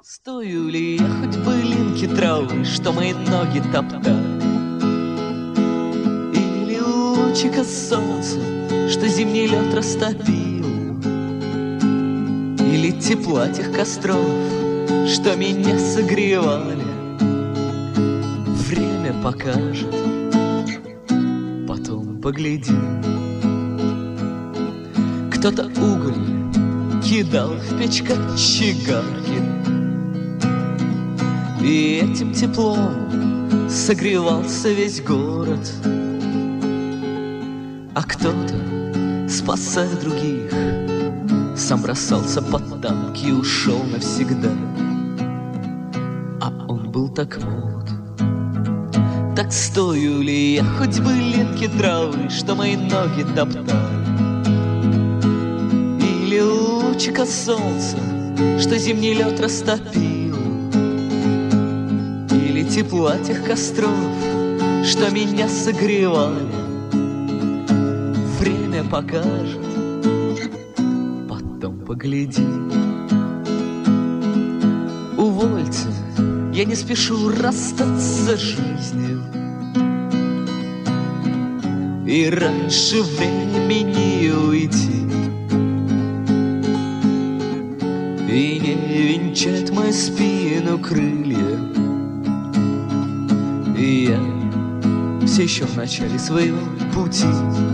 Стою ли я хоть былинки травы, что мои ноги топтали, или лучика солнца, что зимний лед растопил, или тепла тех костров, что меня согревали. Время покажет, потом поглядим. Кто-то уголь кидал в печь кочегарки, и этим теплом согревался весь город. А кто-то, спасая других, сам бросался под танки и ушел навсегда. А он был так молод. Так стою ли я хоть былинки травы, что мои ноги топтали, или лучика солнца, что зимний лед растопил, или тепла тех костров, что меня согревали. Время покажет, потом поглядим. Увольте, я не спешу расстаться с жизнью, и раньше времени уйти, и не венчать мою спину крылья. И я все еще в начале своего пути,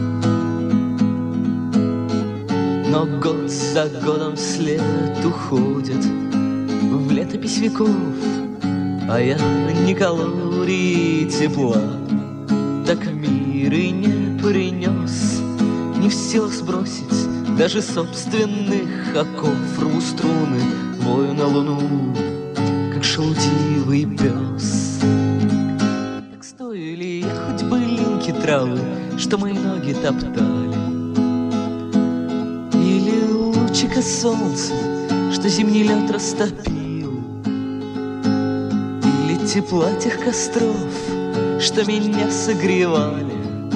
но год за годом вслед уходит в летопись веков, а я ни калорий тепла так в мир и не принес, не в силах сбросить даже собственных оков. Рву струны, вою на луну, как шелудивый пес. Так стою ли я хоть былинки травы, что мои ноги топтали, или лучика солнца, что зимний лед растопил, или тепла тех костров, что меня согревали.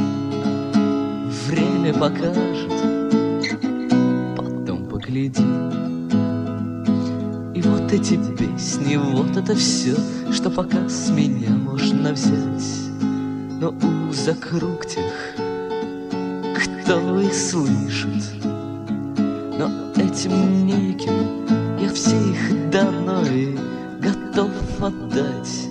Время покажет, потом поглядим. И вот эти песни, вот это все, что пока с меня можно взять. Но уза круг тех, кто их слышит, но этим неким я все их давно и готов отдать.